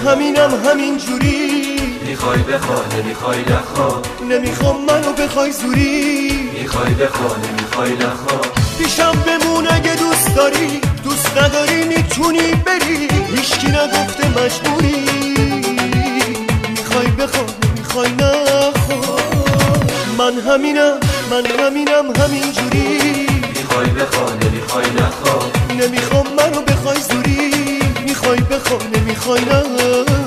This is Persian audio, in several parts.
همینم همین جوری، میخوای بخوا نمیخوای نخوا، نمیخوام منو بخوای زوری، میخوای بخوا نمیخوای نخوا. پیشم بمون اگه دوست داری، دوست نداری میتونی بری، هیچکی نگفته مجبوری، میخوای بخوا نمیخوای نخوا. من همینم همین جوری، میخوای بخوا نمیخوای نخوا، نمیخوام منو بخوای زوری، میخوای بخوا نمیخوای نخوا.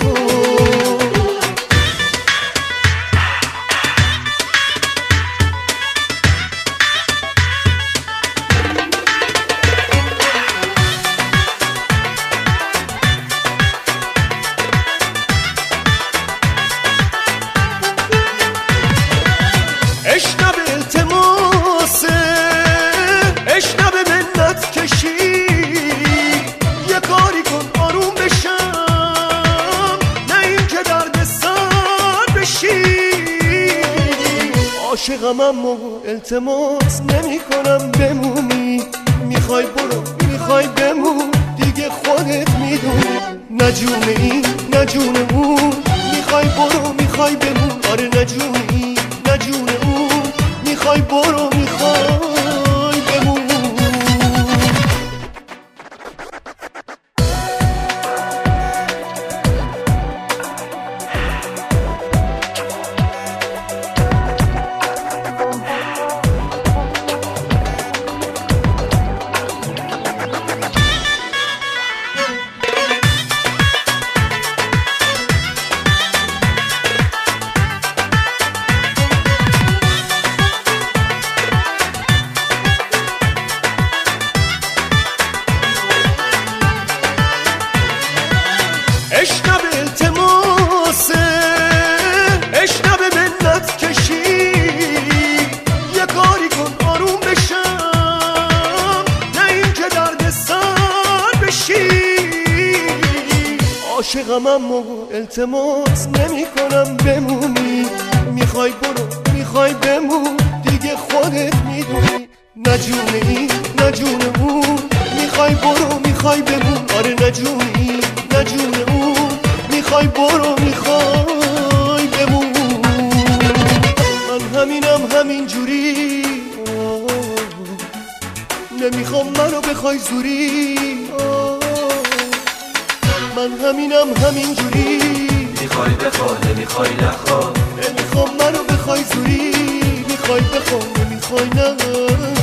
اشنب التماسه، اشنب منت کشی، یه کاری کن آروم بشم، نه این که درد سر بشی. عاشقم اما التماس نمی کنم بمونی، میخوای برو میخوای بمون، دیگه خودت میدونی، نه جون این نه جون اون، میخوای برو میخوای بمون، آره نه جون این نه جون اون، میخوای برو میخوای بمون. اشنب التماسه، اشنب منت کشی، یه کاری کن آروم بشم، نه این که درد سر بشی. عاشقم اما التماس نمی کنم بمونی، میخوای برو میخوای بمون، دیگه خودت میدونی، نه جون این نه جون اون، میخوای برو میخوای بمون، آره نه جون این نه جون اون، میخوای برو میخوای بمون. من همینم همین جوری، نمیخوام منو بخوای زوری، من همینم همین جوری، میخوای بخوا نمیخوای نخوا، نمیخوام منو بخوای زوری، میخوای بخوا نمیخوای نه.